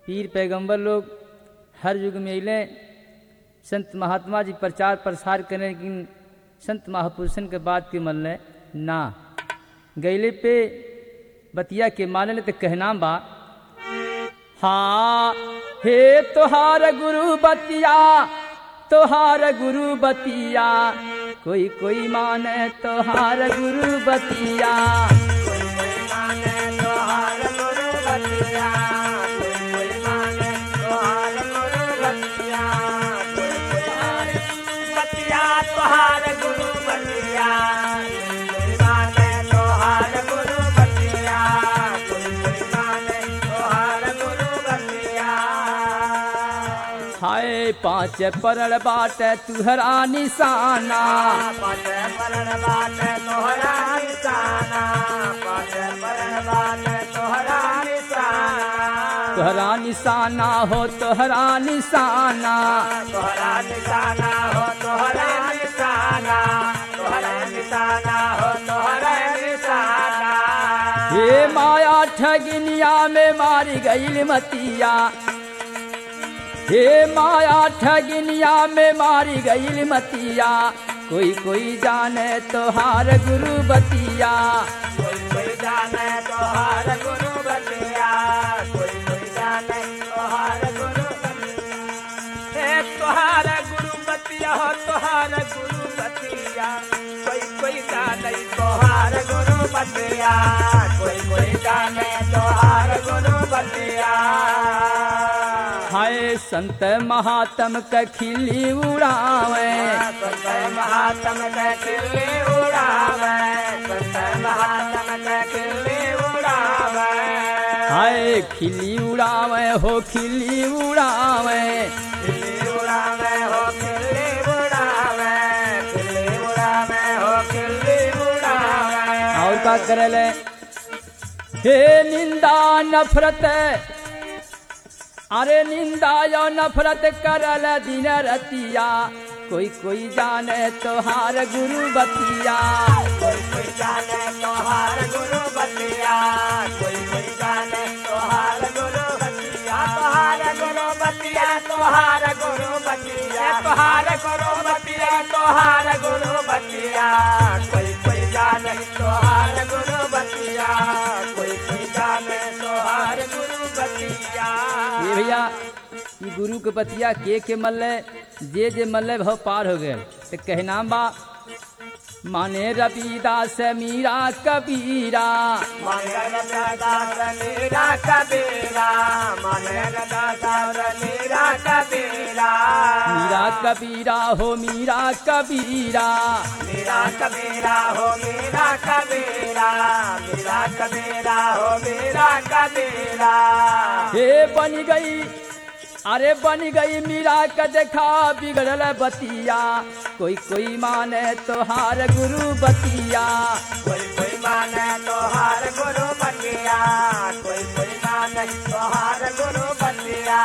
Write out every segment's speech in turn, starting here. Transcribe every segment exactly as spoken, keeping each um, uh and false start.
पीर पैगंबर लोग हर युग में अले संत महात्मा जी प्रचार प्रसार करें, लेकिन संत महापुरुषन के बात के मन ले ना गैले पे बतिया के मानले तो कहना बा। हाँ हे तोहार गुरु बतिया, तोहार गुरु बतिया, कोई कोई माने तोहार गुरु बतिया, कोई कोई माने तोहार गुरु बतिया, कोई कोई माने तोहार गुरु बतिया, कोई कोई माने बतिया तोहार गुरु बतिया, कोई माने तोहार गुरु बतिया, कोई कोई माने तोहार गुरु बतिया। हाय पांच परण बाट तुहरा निशाना, पाँच परण बाट तोहरा निशाना, पाँच परण बाट तोहरा निशाना, तोहरा निशाना हो तोहरा निशाना, तोहरा निशाना हो तोहरा निशाना, तोहरा निशाना हो तोहरा निशाना। हे माया ठगिनिया में मारी गईल मतिया, हे माया ठगिनिया में मारी गईल मतिया, कोई कोई जाने तोहार गुरु बतिया, कोई कोई जाने तोहार गुरु बतिया, कोई कोई जाने तोहार गुरु बतिया, हे तोहार गुरु बतिया हो तोहार गुरु बतिया, कोई कोई जाने तोहार गुरु बतिया, कोई कोई जाने तोहार गुरु बतिया। हाय संत महात्म का खिल्ली उड़ावे, संत महात्म के खिल्ली उड़ावे, संत महात्म के खिल्ली उड़ावे, हाय खिल्ली उड़ावे हो खिल्ली उड़ावे, खिल्ली उड़ावे हो खिल्ली उड़ावे, खिल्ली उड़ावे हो खिल्ली उड़ावे। और का करले हे निंदा नफरत, अरे निंदा यो नफरत करल दिन रतिया, कोई कोई जाने तोहार गुरु बतिया, कोई कोई जाने तोहार गुरु बतिया, कोई कोई जाने तोहार गुरु बतिया, तोहार गुरु बतिया, तोहार गुरु बतिया, तोहार गुरु बतिया, तोहार गुरु बतिया, कोई कोई जाने तोहार गुरु बतिया, कोई कोई जाने तोहार गुरु बतिया। ये भैया ये गुरु के बतिया के के मल्ले जे जे मल्ले भव पार हो गए तो कहना बा। माने रविदास मीरा कबीरा, माने रविदास मीरा कबीरा, माने रविदास मीरा कबीरा, मीरा कबीरा हो मीरा कबीरा, मीरा कबीरा हो मीरा कबीरा, मीरा कबीरा हो मीरा कबीरा। हे बन गई, अरे बन गई मीरा का देखा बिगड़ल बतिया, कोई कोई माने तोहार गुरु बतिया, कोई कोई माने तोहार गुरु बतिया, कोई कोई माने तोहार गुरु बतिया।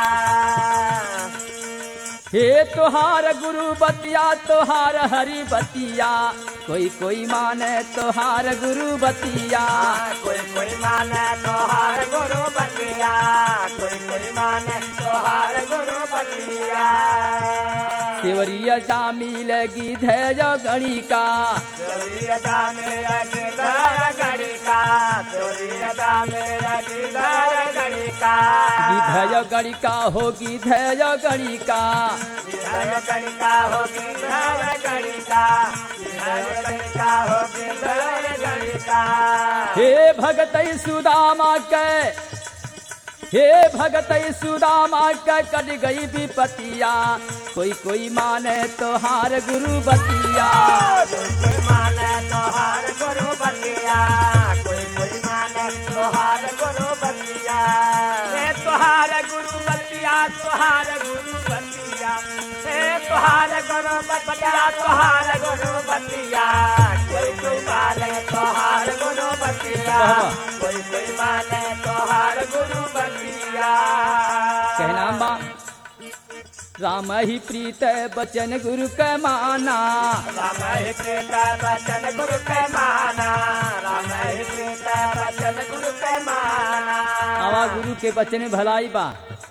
हे तोहार गुरु बतिया तोहार हरि बतिया, कोई कोई माने तोहार गुरु बतिया, कोई कोई माने तोहार गुरु बतिया, कोई कोई माने तोहार गुरु बतिया। सेवरिया जामी लगी धैर्य गणिका, सेवरिया में लगी धैर्य गणिका, सेवरिया में लगी धैर्य गणिका, धैर्य गणिका होगी धैर्य गणिका, धैर्य गणिका होगी धैर्य गणिका, धैर्य गणिका होगी धैर्य गणिका। हे भगत सुदामा के, हे भगत सुदामा के कट गई विपतिया, कोई कोई माने तोहार गुरु बतिया, कोई कोई माने तोहार गुरु बतिया, कोई कोई माने तोहार गुरु बतिया, हे तोहार गुरु बतिया, तोहार गुरु बतिया, हे तोहार गुरु बतिया, तोहार गुरु बतिया, कोई कोई माने तोहार गुरु बतिया, कोई कोई माने तोहार गुरु बतिया। कहना बा। राम ही प्रीत बचन गुरु के माना, राम ही प्रीत बचन गुरु के माना, राम ही प्रीत बचन गुरु के माना। आवा गुरु के बचन भलाई बा,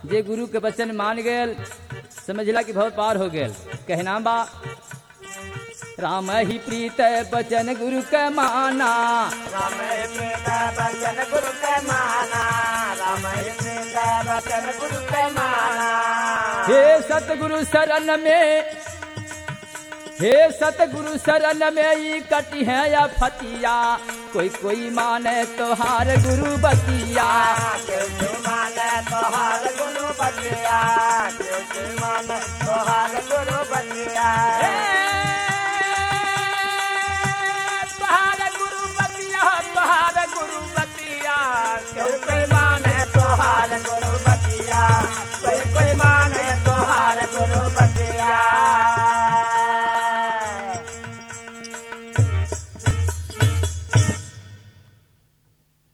जे गुरु के वचन मान गेल समझला कि बहुत पार हो गेल। कहना बा राम ही प्रीत बचन गुरु के माना, राम ही प्रीत बचन गुरु के माना, राम ही प्रीत बचन गुरु के माना। हे सतगुरु शरण में, हे सतगुरु शरण में ई कटी है या फतिया, कोई कोई माने तोहार गुरु बतिया, कोई कोई माने तोहार गुरु बतिया, कोई कोई माने तोहार गुरु बतिया। तोहार गुरु बतिया, तोहार गुरु बतिया, कोई कोई